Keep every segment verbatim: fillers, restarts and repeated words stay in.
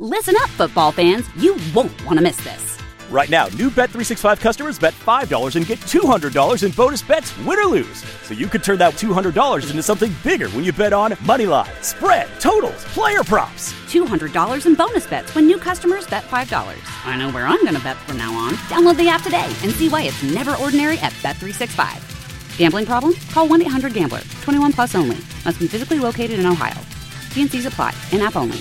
Listen up, football fans. You won't want to miss this. Right now, new Bet three sixty-five customers bet five dollars and get two hundred dollars in bonus bets, win or lose. So you could turn that two hundred dollars into something bigger when you bet on money line, spread, totals, player props. two hundred dollars in bonus bets when new customers bet five dollars. I know where I'm going to bet from now on. Download the app today and see why it's never ordinary at Bet three sixty-five. Gambling problem? Call one eight hundred gambler. twenty-one plus only. Must be physically located in Ohio. T and C's apply. In-app only.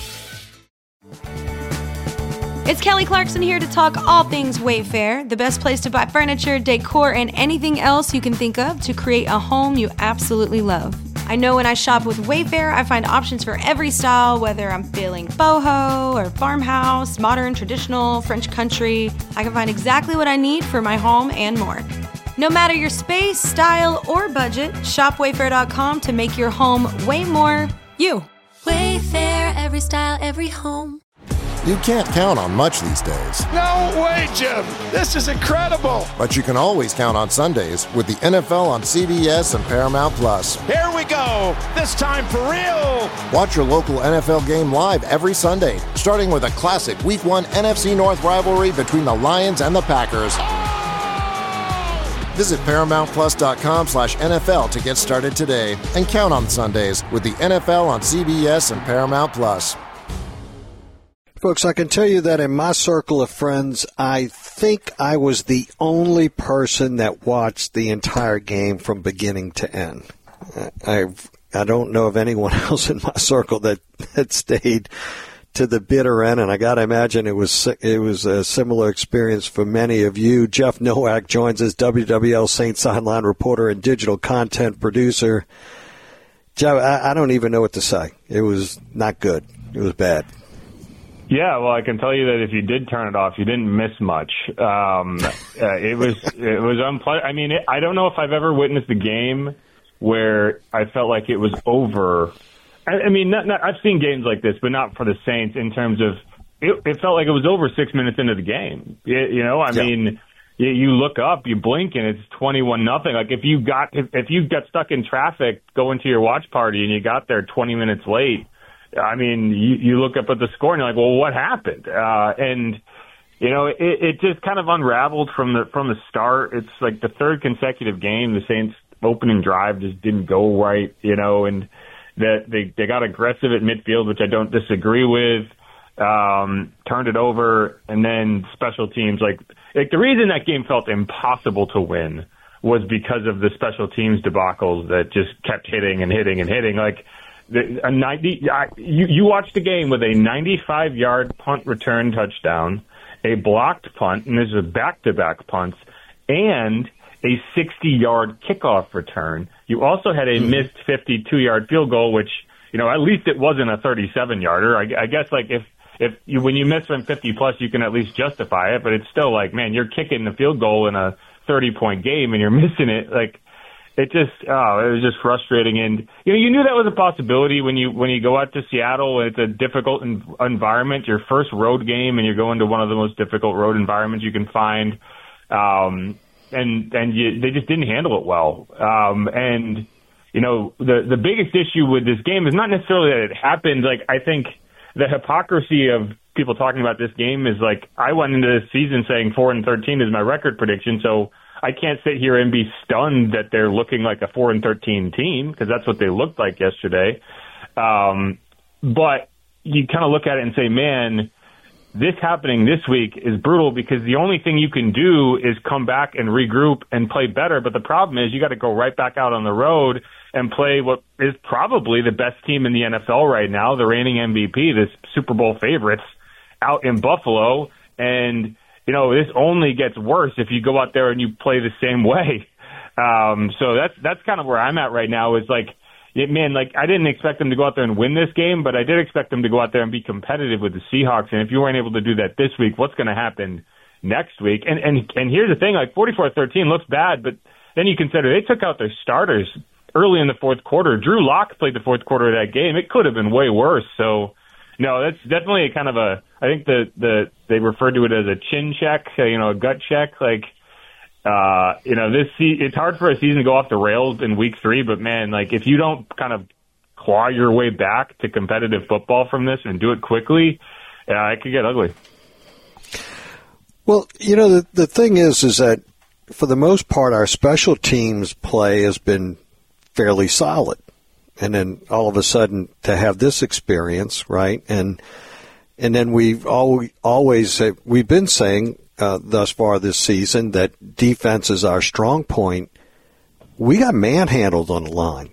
It's Kelly Clarkson here to talk all things Wayfair, the best place to buy furniture, decor, and anything else you can think of to create a home you absolutely love. I know when I shop with Wayfair, I find options for every style, whether I'm feeling boho or farmhouse, modern, traditional, French country. I can find exactly what I need for my home and more. No matter your space, style, or budget, shop wayfair dot com to make your home way more you. Wayfair, every style, every home. You can't count on much these days. No way, Jim! This is incredible! But you can always count on Sundays with the N F L on C B S and Paramount Plus. Here we go! This time for real! Watch your local N F L game live every Sunday, starting with a classic Week one N F C North rivalry between the Lions and the Packers. Visit ParamountPlus.com slash NFL to get started today and count on Sundays with the N F L on C B S and Paramount Plus. Folks, I can tell you that in my circle of friends, I think I was the only person that watched the entire game from beginning to end. I I don't know of anyone else in my circle that, that stayed to the bitter end, and I got to imagine it was it was a similar experience for many of you. Jeff Nowak joins us, W W L Saints sideline reporter and digital content producer. Jeff, I, I don't even know what to say. It was not good. It was bad. Yeah, well, I can tell you that if you did turn it off, you didn't miss much. Um, uh, it was it was unpleasant. I mean, it, I don't know if I've ever witnessed a game where I felt like it was over. I, I mean, not, not, I've seen games like this, but not for the Saints in terms of it, it felt like it was over six minutes into the game. You, you know, I yeah. mean, you, you look up, you blink, and it's twenty-one nothing. Like if you got if, if you got stuck in traffic going to your watch party and you got there twenty minutes late. I mean, you, you look up at the score and you're like, well, what happened? Uh, and, you know, it, it just kind of unraveled from the from the start. It's like the third consecutive game. The Saints' opening drive just didn't go right, you know, and that they, they got aggressive at midfield, which I don't disagree with, um, turned it over, and then special teams. Like, like the reason that game felt impossible to win was because of the special teams debacles that just kept hitting and hitting and hitting. Like, A ninety, you, you watched the game with a ninety-five yard punt return touchdown, a blocked punt, and this is a back-to-back punts, and a sixty yard kickoff return. You also had a mm-hmm. missed fifty-two yard field goal, which, you know, at least it wasn't a thirty-seven yarder. I, I guess, like, if, if you, when you miss from fifty plus, you can at least justify it, but it's still like, man, you're kicking the field goal in a thirty point game and you're missing it. Like, It just, oh, it was just frustrating. And, you know, you knew that was a possibility when you, when you go out to Seattle and it's a difficult en- environment, your first road game, and you're going to one of the most difficult road environments you can find. Um, and, and you, they just didn't handle it well. Um, and, you know, the, the biggest issue with this game is not necessarily that it happened. Like, I think the hypocrisy of people talking about this game is like, I went into this season saying four and thirteen is my record prediction. So, I can't sit here and be stunned that they're looking like a four and thirteen team, because that's what they looked like yesterday. Um, but you kind of look at it and say, man, this happening this week is brutal, because the only thing you can do is come back and regroup and play better. But the problem is you got to go right back out on the road and play what is probably the best team in the N F L right now, the reigning M V P, the Super Bowl favorites, out in Buffalo. And you know, this only gets worse if you go out there and you play the same way. Um, so that's that's kind of where I'm at right now. Is like, it, man, like I didn't expect them to go out there and win this game, but I did expect them to go out there and be competitive with the Seahawks. And if you weren't able to do that this week, what's going to happen next week? And and and here's the thing: like forty-four thirteen looks bad, but then you consider they took out their starters early in the fourth quarter. Drew Lock played the fourth quarter of that game. It could have been way worse. So. No, that's definitely a kind of a, I think the, the, they referred to it as a chin check, you know, a gut check. Like, uh, you know, this, it's hard for a season to go off the rails in week three, but man, like if you don't kind of claw your way back to competitive football from this and do it quickly, yeah, it could get ugly. Well, you know, the, the thing is, is that for the most part, our special teams play has been fairly solid. And then all of a sudden to have this experience, right? And and then we've always, always we've been saying uh, thus far this season that defense is our strong point. We got manhandled on the line.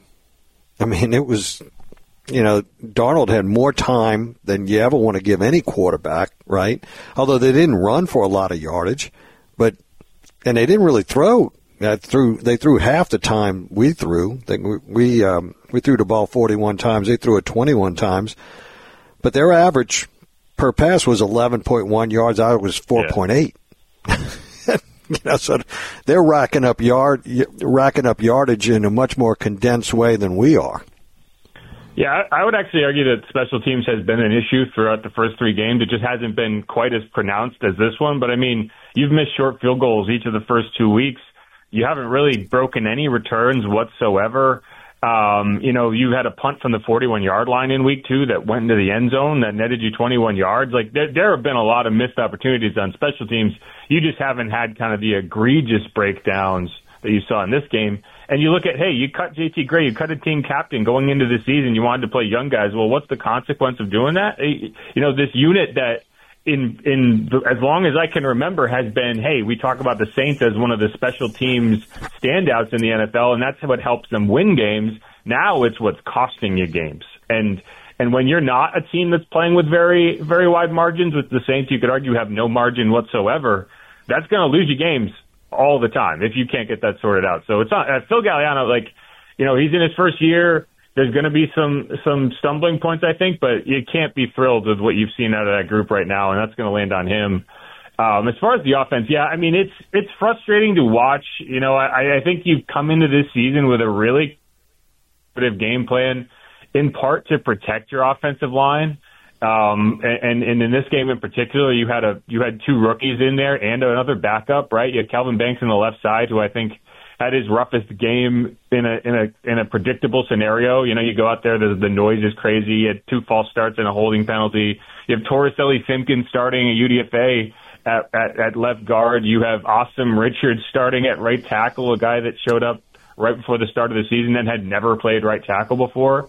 I mean, it was, you know, Darnold had more time than you ever want to give any quarterback, right? Although they didn't run for a lot of yardage, but and they didn't really throw. Uh, threw they threw half the time we threw. They, we we, um, we threw the ball forty-one times. They threw it twenty-one times, but their average per pass was eleven point one yards. Ours was four point eight. Yeah. You know, so they're racking up yard racking up yardage in a much more condensed way than we are. Yeah, I would actually argue that special teams has been an issue throughout the first three games. It just hasn't been quite as pronounced as this one. But, I mean, you've missed short field goals each of the first two weeks. You haven't really broken any returns whatsoever. Um, you know, you had a punt from the forty-one-yard line in week two that went into the end zone that netted you twenty-one yards. Like, there, there have been a lot of missed opportunities on special teams. You just haven't had kind of the egregious breakdowns that you saw in this game. And you look at, hey, you cut J T Gray, you cut a team captain going into the season, you wanted to play young guys. Well, what's the consequence of doing that? You know, this unit that in in as long as I can remember has been, hey, we talk about the Saints as one of the special teams standouts in the N F L, and that's what helps them win games. Now it's what's costing you games. And and when you're not a team that's playing with very, very wide margins, with the Saints, you could argue have no margin whatsoever, that's going to lose you games all the time if you can't get that sorted out. So it's not uh, Phil Galliano, like, you know, he's in his first year. There's going to be some some stumbling points, I think, but you can't be thrilled with what you've seen out of that group right now, and that's going to land on him. Um, as far as the offense, yeah, I mean, it's it's frustrating to watch. You know, I, I think you've come into this season with a really good game plan, in part to protect your offensive line. Um, and, and in this game in particular, you had a you had two rookies in there and another backup, right? You had Calvin Banks on the left side, who I think had his roughest game in a in a in a predictable scenario. You know, you go out there, the, the noise is crazy. You had two false starts and a holding penalty. You have Torricelli Simpkins starting at U D F A at, at, at left guard. You have Awesome Richards starting at right tackle, a guy that showed up right before the start of the season and had never played right tackle before.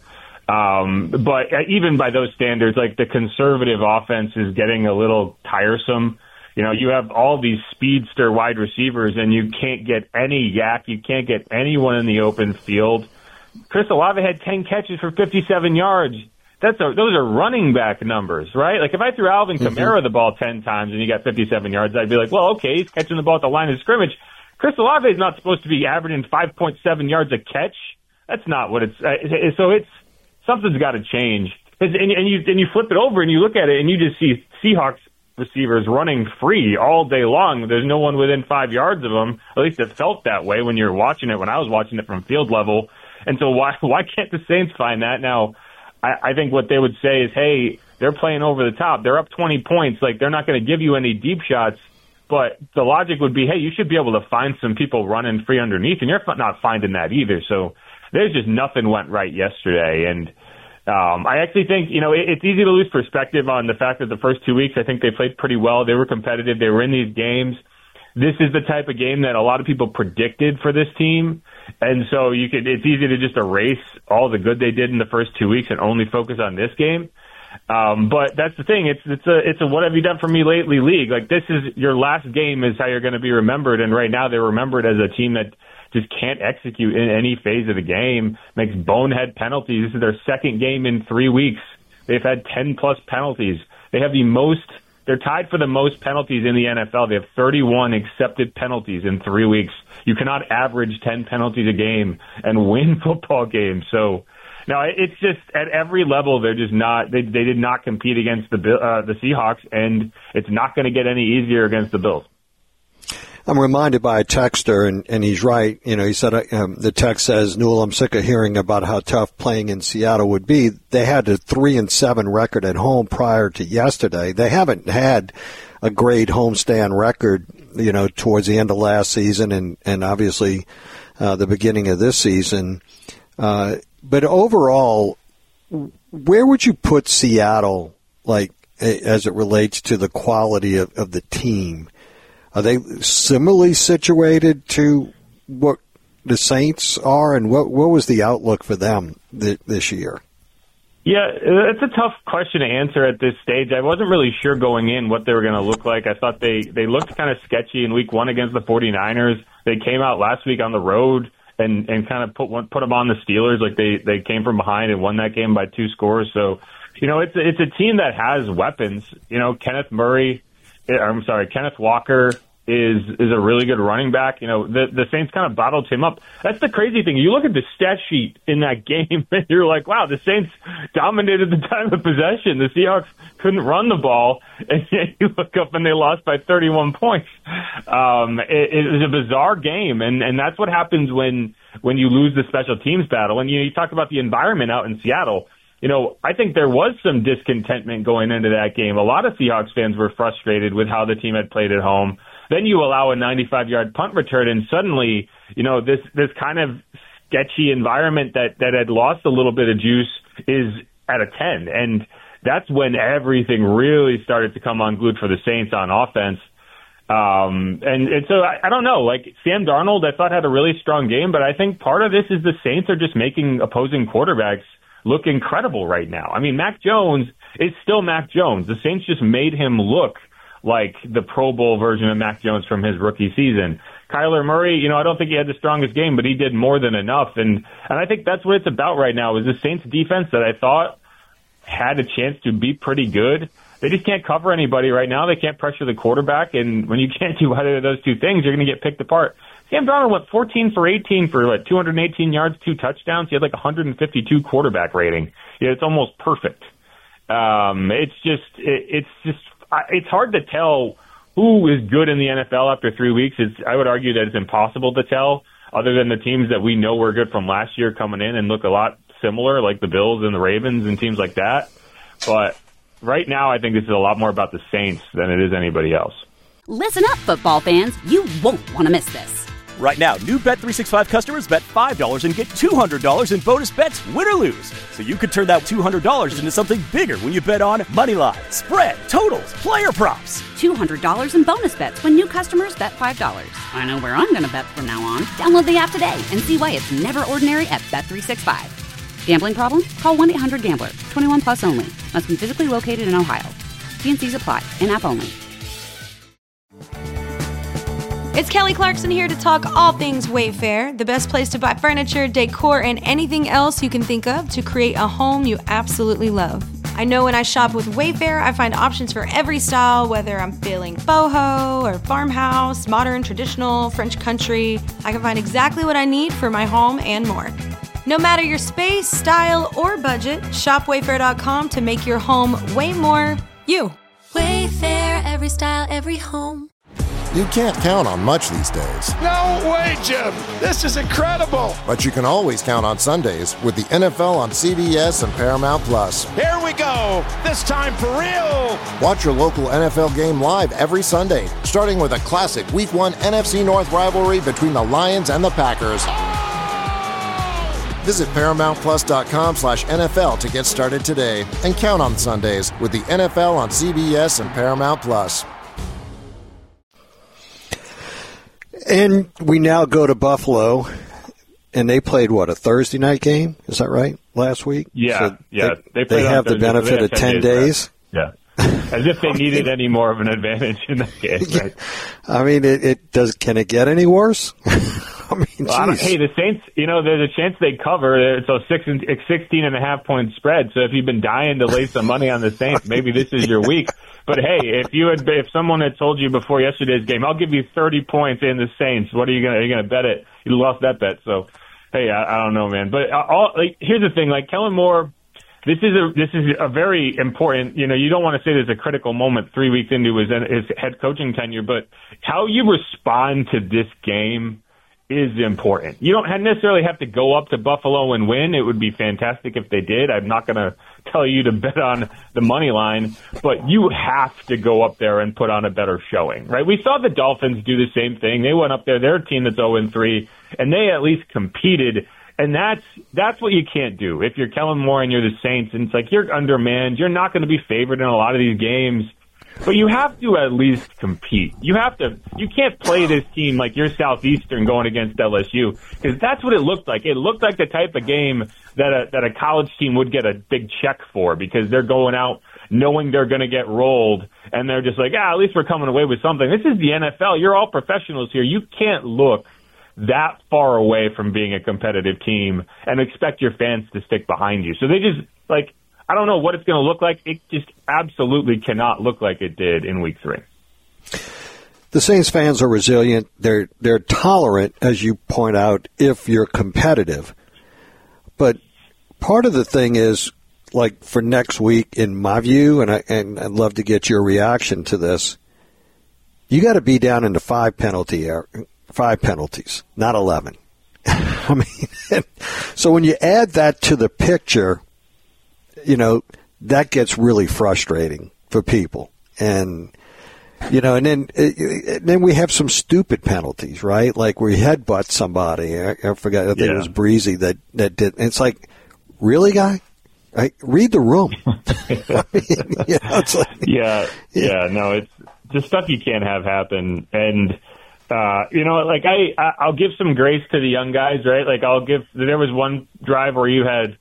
Um, but even by those standards, like, the conservative offense is getting a little tiresome. You know, you have all these speedster wide receivers, and you can't get any yak. You can't get anyone in the open field. Chris Olave had ten catches for fifty-seven yards. That's a, those are running back numbers, right? Like, if I threw Alvin Kamara mm-hmm. the ball ten times and he got fifty-seven yards, I'd be like, well, okay, he's catching the ball at the line of scrimmage. Chris Olave is not supposed to be averaging five point seven yards a catch. That's not what it's uh, – so it's – something's got to change. And, and you and you flip it over and you look at it and you just see Seahawks receivers running free all day long. There's no one within five yards of them. At least it felt that way when you're watching it, when I was watching it from field level. And so why why can't the Saints find that? Now, I, I think what they would say is, hey, they're playing over the top. They're up twenty points. Like, they're not going to give you any deep shots. But the logic would be, hey, you should be able to find some people running free underneath, and you're not finding that either. So there's just nothing went right yesterday. And um, I actually think, you know, it, it's easy to lose perspective on the fact that the first two weeks, I think they played pretty well. They were competitive. They were in these games. This is the type of game that a lot of people predicted for this team. And so you could, it's easy to just erase all the good they did in the first two weeks and only focus on this game. Um, but that's the thing. It's, it's a, it's a, what have you done for me lately league? Like, this is your last game is how you're going to be remembered. And right now they're remembered as a team that just can't execute in any phase of the game, makes bonehead penalties. This is their second game in three weeks. They've had ten plus penalties. They have the most, they're tied for the most penalties in the N F L. They have thirty-one accepted penalties in three weeks. You cannot average ten penalties a game and win football games. So, now it's just at every level they're just not, they, they did not compete against the, uh, the Seahawks, and it's not going to get any easier against the Bills. I'm reminded by a texter, and, and he's right. You know, he said, um, the text says, Newell, I'm sick of hearing about how tough playing in Seattle would be. They had a three and seven record at home prior to yesterday. They haven't had a great homestand record, you know, towards the end of last season and, and obviously, uh, the beginning of this season. Uh, but overall, where would you put Seattle, like, as it relates to the quality of, of the team. Are they similarly situated to what the Saints are, and what what was the outlook for them th- this year? Yeah, it's a tough question to answer at this stage. I wasn't really sure going in what they were going to look like. I thought they, they looked kind of sketchy in week one against the 49ers. They came out last week on the road and, and kind of put one, put them on the Steelers. Like they, they came from behind and won that game by two scores. So, you know, it's, it's a team that has weapons. You know, Kenneth Murray, I'm sorry, Kenneth Walker is is a really good running back. You know, the the Saints kind of bottled him up. That's the crazy thing. You look at the stat sheet in that game, and you're like, wow, the Saints dominated the time of possession. The Seahawks couldn't run the ball, and yet you look up and they lost by thirty-one points. Um, it, it was a bizarre game, and, and that's what happens when when you lose the special teams battle. And you know, you talk about the environment out in Seattle. You know, I think there was some discontentment going into that game. A lot of Seahawks fans were frustrated with how the team had played at home. Then you allow a ninety-five-yard punt return, and suddenly, you know, this this kind of sketchy environment that, that had lost a little bit of juice is at a ten. And that's when everything really started to come unglued for the Saints on offense. Um, and, and so I, I don't know, like Sam Darnold, I thought had a really strong game, but I think part of this is the Saints are just making opposing quarterbacks look incredible right now. I mean, Mac Jones is still Mac Jones. The Saints just made him look like the Pro Bowl version of Mac Jones from his rookie season. Kyler Murray, you know, I don't think he had the strongest game, but he did more than enough. And, and I think that's what it's about right now is the Saints defense that I thought had a chance to be pretty good. They just can't cover anybody right now. They can't pressure the quarterback. And when you can't do either of those two things, you're going to get picked apart. Sam Darnold went fourteen for eighteen for what, two hundred eighteen yards, two touchdowns. He had like one hundred fifty-two quarterback rating. Yeah, it's almost perfect. Um, it's just, it, it's just, it's hard to tell who is good in the N F L after three weeks. It's, I would argue that it's impossible to tell, other than the teams that we know were good from last year coming in and look a lot similar, like the Bills and the Ravens and teams like that. But right now, I think this is a lot more about the Saints than it is anybody else. Listen up, football fans. You won't want to miss this. Right now, new Bet three sixty-five customers bet five dollars and get two hundred dollars in bonus bets, win or lose. So you could turn that two hundred dollars into something bigger when you bet on money line, spread, totals, player props. two hundred dollars in bonus bets when new customers bet five dollars. I know where I'm going to bet from now on. Download the app today and see why it's never ordinary at Bet three sixty-five. Gambling problem? Call one eight hundred gambler. twenty-one plus only. Must be physically located in Ohio. T and C's apply. In-app only. It's Kelly Clarkson here to talk all things Wayfair, the best place to buy furniture, decor, and anything else you can think of to create a home you absolutely love. I know when I shop with Wayfair, I find options for every style, whether I'm feeling boho or farmhouse, modern, traditional, French country. I can find exactly what I need for my home and more. No matter your space, style, or budget, shop wayfair dot com to make your home way more you. Wayfair, every style, every home. You can't count on much these days. No way, Jim. This is incredible. But you can always count on Sundays with the N F L on C B S and Paramount Plus. Here we go. This time for real. Watch your local N F L game live every Sunday, starting with a classic Week one N F C North rivalry between the Lions and the Packers. Visit ParamountPlus.com slash NFL to get started today and count on Sundays with the N F L on C B S and Paramount Plus. And we now go to Buffalo, and they played, what, a Thursday night game? Is that right, last week? Yeah, so yeah. They, they, they have the benefit so of ten, ten days. days. Yeah. As if they needed any more of an advantage in that game. Right? I mean, it, it does. Can it get any worse? I mean, well, I hey, the Saints, you know, there's a chance they cover. It's a six and, sixteen and a half point spread. So if you've been dying to lay some money on the Saints, maybe this is your week. But hey, if you had, if someone had told you before yesterday's game, I'll give you thirty points in the Saints, what are you gonna, are you gonna bet it? You lost that bet. So, hey, I, I don't know, man. But all, like, here's the thing, like Kellen Moore, this is a this is a very important. You know, you don't want to say there's a critical moment three weeks into his his head coaching tenure, but how you respond to this game is important. You don't necessarily have to go up to Buffalo and win. It would be fantastic if they did. I'm not going to tell you to bet on the money line, but you have to go up there and put on a better showing, right? We saw the Dolphins do the same thing. They went up there. They're a team that's oh and three, and they at least competed And that's that's what you can't do. If you're Kellen Moore and you're the Saints, and it's like you're undermanned, you're not going to be favored in a lot of these games. But you have to at least compete. You have to. You can't play this team like you're Southeastern going against L S U, because that's what it looked like. It looked like the type of game that a, that a college team would get a big check for, because they're going out knowing they're going to get rolled, and they're just like, ah, at least we're coming away with something. This is the N F L. You're all professionals here. You can't look that far away from being a competitive team and expect your fans to stick behind you. So they just, like, I don't know what it's going to look like. It just absolutely cannot look like it did in week three. The Saints fans are resilient. They're they're tolerant, as you point out, if you're competitive. But part of the thing is, like, for next week, in my view, and, I, and I'd love to get your reaction to this, you got to be down into five penalty five penalties, not eleven. I mean, so when you add that to the picture, you know, that gets really frustrating for people. And, you know, and then and then we have some stupid penalties, right? Like we headbutt somebody. I, I forgot, I think yeah. it was Breezy that, that did. And it's like, really, guy? I, read the room. I mean, you know, it's like, yeah, yeah, no, it's just stuff you can't have happen. And, uh, you know, like I, I'll give some grace to the young guys, right? Like I'll give, there was one drive where you had,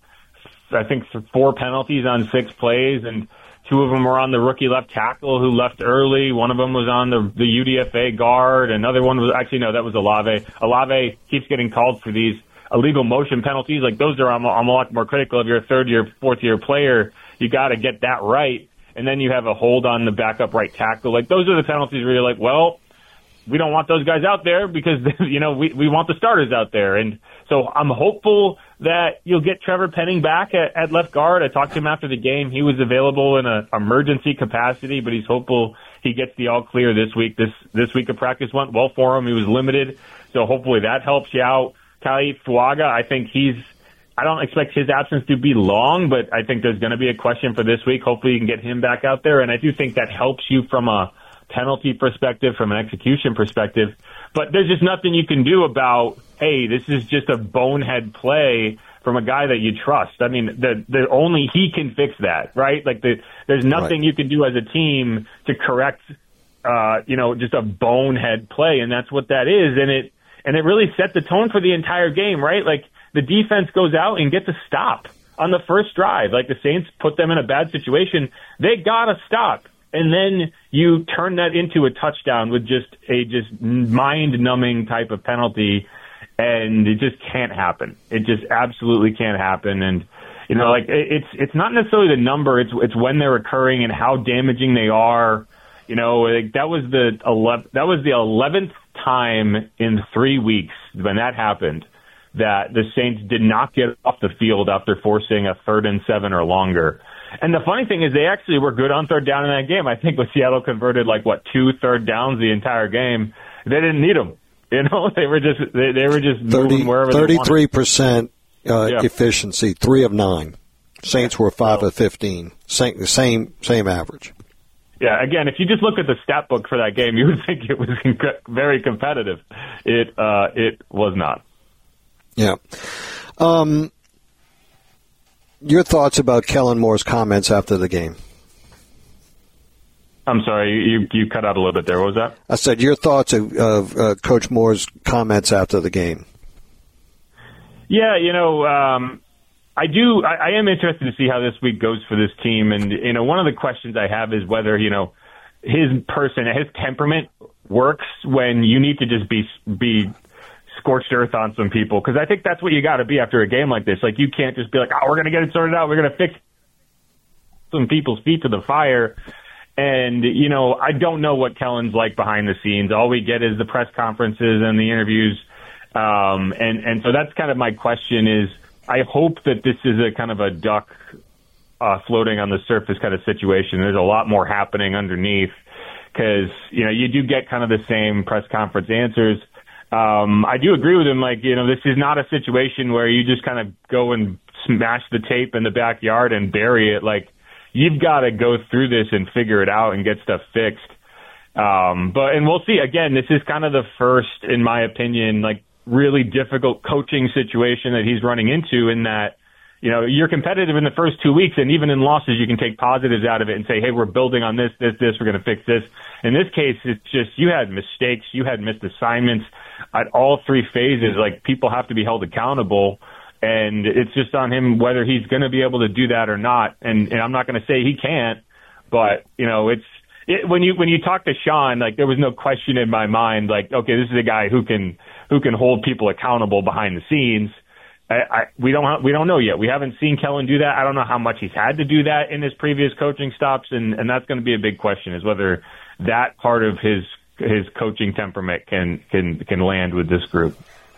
I think, four penalties on six plays, and two of them were on the rookie left tackle who left early. One of them was on the, the U D F A guard. Another one was, actually, no, that was Olave. Olave keeps getting called for these illegal motion penalties. Like, those are, I'm, I'm a lot more critical. If you're a third-year, fourth-year player, you got to get that right. And then you have a hold on the backup right tackle. Like, those are the penalties where you're like, well, we don't want those guys out there because, you know, we, we want the starters out there. And so I'm hopeful that you'll get Trevor Penning back at, at left guard. I talked to him after the game. He was available in an emergency capacity, but he's hopeful he gets the all clear this week. This this week of practice went well for him. He was limited, so hopefully that helps you out. Khalif Fuaga, I think he's – I don't expect his absence to be long, but I think there's going to be a question for this week. Hopefully you can get him back out there, and I do think that helps you from a – penalty perspective, from an execution perspective. But there's just nothing you can do about, hey, this is just a bonehead play from a guy that you trust. I mean, the, the only he can fix that, right? Like, the, there's nothing right. you can do as a team to correct, uh, you know, just a bonehead play, and that's what that is. And it and it really set the tone for the entire game, right? Like, the defense goes out and gets a stop on the first drive. Like, the Saints put them in a bad situation. They got to stop. And then you turn that into a touchdown with just a just mind-numbing type of penalty, and it just can't happen. It just absolutely can't happen. And, you know, like, it's it's not necessarily the number, it's it's when they're occurring and how damaging they are. You know, like, that was the eleventh, that was the eleventh time in three weeks when that happened that the Saints did not get off the field after forcing a third and seven or longer. And the funny thing is, they actually were good on third down in that game. I think with Seattle converted like what two third downs the entire game, they didn't need them. You know, they were just they, they were just thirty, moving wherever thirty-three they percent uh, yeah. efficiency, three of nine. Saints were five of fifteen. Same same same average. Yeah, again, if you just look at the stat book for that game, you would think it was very competitive. It uh, it was not. Yeah. Um. Your thoughts about Kellen Moore's comments after the game? I'm sorry, you you cut out a little bit there. What was that? I said your thoughts of, of uh, Coach Moore's comments after the game. Yeah, you know, um, I do. I, I am interested to see how this week goes for this team. And, you know, one of the questions I have is whether, you know, his person, his temperament works when you need to just be be scorched earth on some people, because I think that's what you got to be after a game like this. Like, you can't just be like, oh, we're going to get it sorted out, we're going to fix some people's feet to the fire. And, you know, I don't know what Kellen's like behind the scenes. All we get is the press conferences and the interviews. Um, and, and so that's kind of my question is, I hope that this is a kind of a duck uh, floating on the surface kind of situation. There's a lot more happening underneath, because, you know, you do get kind of the same press conference answers. Um, I do agree with him. Like, you know, this is not a situation where you just kind of go and smash the tape in the backyard and bury it. Like, you've got to go through this and figure it out and get stuff fixed. Um, but, and we'll see. Again, this is kind of the first, in my opinion, like, really difficult coaching situation that he's running into, in that, you know, you're competitive in the first two weeks, and even in losses, you can take positives out of it and say, hey, we're building on this, this, this, we're going to fix this. In this case, it's just you had mistakes, you had missed assignments at all three phases. Like, people have to be held accountable, and it's just on him whether he's going to be able to do that or not. And, and I'm not going to say he can't, but, you know, it's it, when you when you talk to Sean, like, there was no question in my mind, like, okay, this is a guy who can who can hold people accountable behind the scenes. I, I, we don't we don't know yet. We haven't seen Kellen do that. I don't know how much he's had to do that in his previous coaching stops, and, and that's going to be a big question, is whether that part of his his coaching temperament can can can land with this group.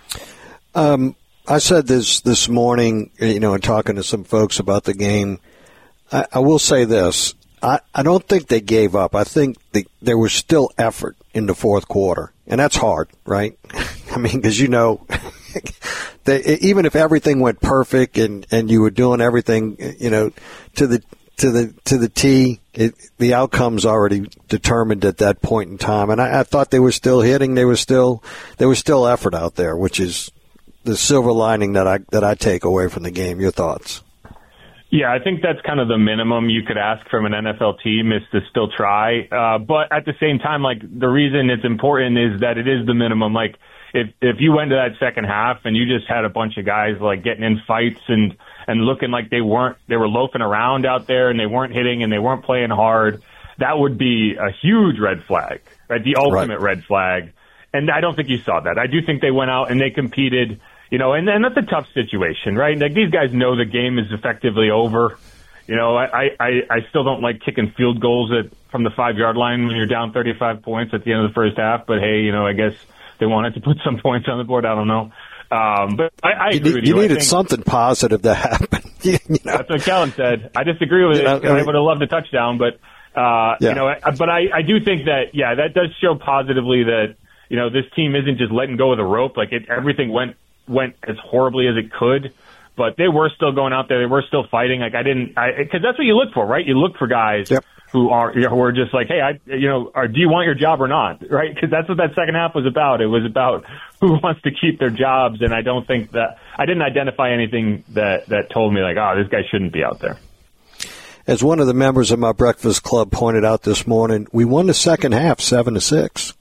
Um, I said this this morning, you know, in talking to some folks about the game. I, I will say this: I, I don't think they gave up. I think the, there was still effort in the fourth quarter, and that's hard, right? I mean, because you know. They, even if everything went perfect and, and you were doing everything, you know, to the to the to the T, it, the outcome's already determined at that point in time. And I, I thought they were still hitting. They were still there was still effort out there, which is the silver lining that I that I take away from the game. Your thoughts? Yeah, I think that's kind of the minimum you could ask from an N F L team, is to still try. Uh, but at the same time, like, the reason it's important is that it is the minimum. Like, If if you went to that second half and you just had a bunch of guys like getting in fights and, and looking like they weren't they were loafing around out there and they weren't hitting and they weren't playing hard, that would be a huge red flag, right? The ultimate right. red flag. And I don't think you saw that. I do think they went out and they competed, you know, and, and that's a tough situation, right? Like, these guys know the game is effectively over. You know, I, I, I still don't like kicking field goals at from the five-yard line when you're down thirty-five points at the end of the first half. But, hey, you know, I guess they wanted to put some points on the board. I don't know. Um, but I, I agree you, with you. You needed think, something positive to happen. you know? That's what Kellen said. I disagree with you it. Know, I, mean, I would have loved a touchdown. But, uh, yeah. you know, but I, I do think that, yeah, that does show positively that, you know, this team isn't just letting go of the rope. Like, it, everything went went as horribly as it could. But they were still going out there. They were still fighting. Like, I didn't, because that's what you look for, right? You look for guys yep. who are you know, who are just like, hey, I, you know, or do you want your job or not, right? Because that's what that second half was about. It was about who wants to keep their jobs, and I don't think that I didn't identify anything that that told me like, oh, this guy shouldn't be out there. As one of the members of my breakfast club pointed out this morning, we won the second half seven to six.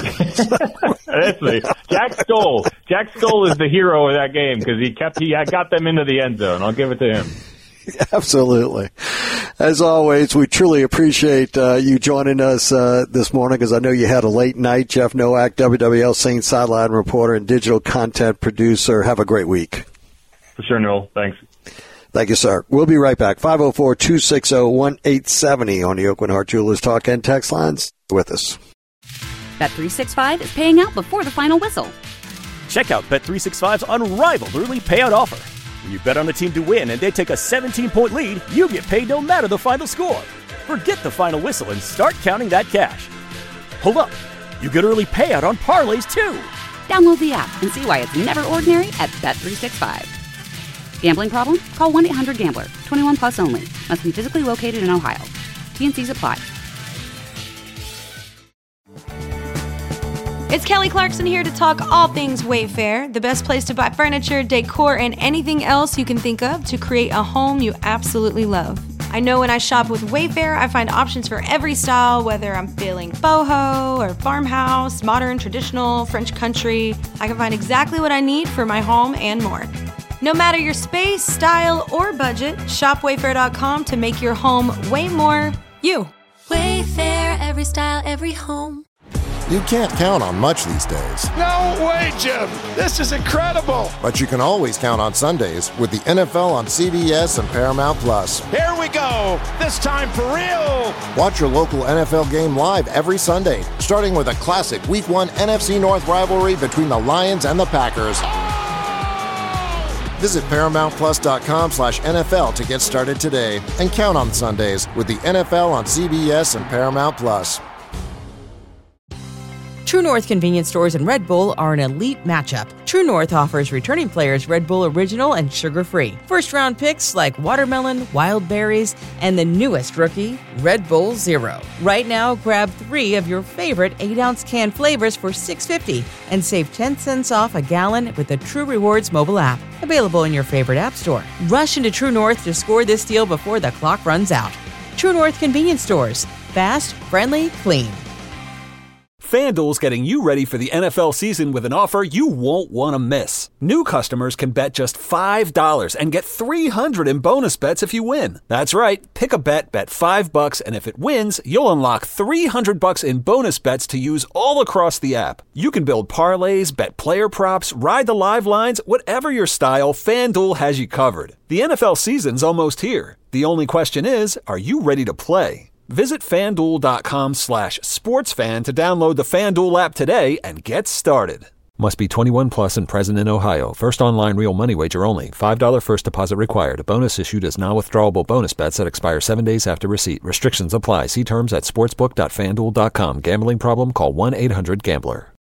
Honestly, Jack Stoll. Jack Stoll is the hero of that game because he kept he got them into the end zone. I'll give it to him. Absolutely. As always, we truly appreciate uh, you joining us uh, this morning, because I know you had a late night. Jeff Nowak, W W L Saints sideline reporter and digital content producer. Have a great week. For sure, Noel. Thanks. Thank you, sir. We'll be right back. five oh four, two six oh, one eight seven oh on the Oakland Heart Jewelers Talk and Text lines. With us. Bet three sixty-five is paying out before the final whistle. Check out Bet three sixty-five's unrivaled early payout offer. When you bet on a team to win and they take a seventeen-point lead, you get paid no matter the final score. Forget the final whistle and start counting that cash. Hold up. You get early payout on parlays, too. Download the app and see why it's never ordinary at Bet three sixty-five. Gambling problem? Call one eight hundred gambler. twenty-one plus only. Must be physically located in Ohio. T and C's apply. It's Kelly Clarkson here to talk all things Wayfair, the best place to buy furniture, decor, and anything else you can think of to create a home you absolutely love. I know when I shop with Wayfair, I find options for every style, whether I'm feeling boho or farmhouse, modern, traditional, French country. I can find exactly what I need for my home and more. No matter your space, style, or budget, shop wayfair dot com to make your home way more you. Wayfair, every style, every home. You can't count on much these days. No way, Jim. This is incredible. But you can always count on Sundays with the N F L on C B S and Paramount Plus. Here we go. This time for real. Watch your local N F L game live every Sunday, starting with a classic Week one N F C North rivalry between the Lions and the Packers. Oh! Visit paramount plus dot com slash N F L to get started today and count on Sundays with the N F L on C B S and Paramount Plus. True North convenience stores and Red Bull are an elite matchup. True North offers returning players Red Bull Original and sugar-free. First-round picks like watermelon, wild berries, and the newest rookie, Red Bull Zero. Right now, grab three of your favorite eight ounce can flavors for six dollars and fifty cents and save ten cents off a gallon with the True Rewards mobile app. Available in your favorite app store. Rush into True North to score this deal before the clock runs out. True North convenience stores. Fast, friendly, clean. FanDuel's getting you ready for the N F L season with an offer you won't want to miss. New customers can bet just five dollars and get three hundred dollars in bonus bets if you win. That's right. Pick a bet, bet five bucks, and if it wins, you'll unlock three hundred bucks in bonus bets to use all across the app. You can build parlays, bet player props, ride the live lines, whatever your style, FanDuel has you covered. The N F L season's almost here. The only question is, are you ready to play? Visit FanDuel.com slash sportsfan to download the FanDuel app today and get started. Must be twenty-one plus and present in Ohio. First online real money wager only. five dollars first deposit required. Bonus issued as non-withdrawable bonus bets that expire seven days after receipt. Restrictions apply. See terms at sportsbook dot fan duel dot com. Gambling problem? Call one eight hundred gambler.